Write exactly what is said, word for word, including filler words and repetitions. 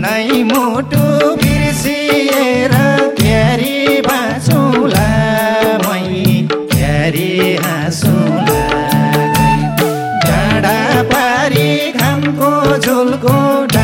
आफ्नै मुटु बिर्सिएर क्यारी बाँचौँला मै क्यारी हाँसौँला डाँडा पारी घामको झुल्को